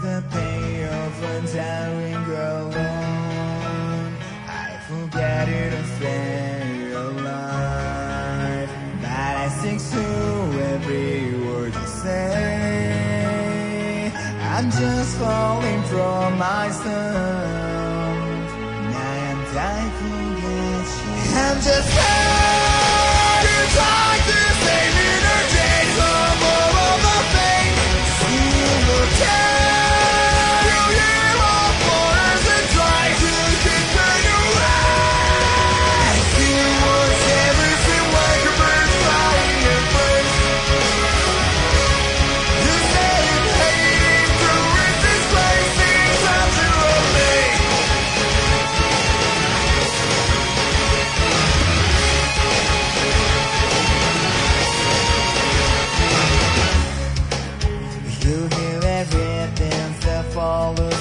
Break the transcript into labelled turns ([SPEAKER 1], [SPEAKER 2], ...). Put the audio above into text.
[SPEAKER 1] the pain of undying alone. I forget it and stay alive, but I stick to every word you say. I'm just falling from myself. Now I'm dying to get you. I'm just tired to stay in the days of all of the pain. You will tell you all borders and try to conquer your life. You was everything like a bird flying your first. You said it hating to reach this place seems up to me. You hear everything that follows.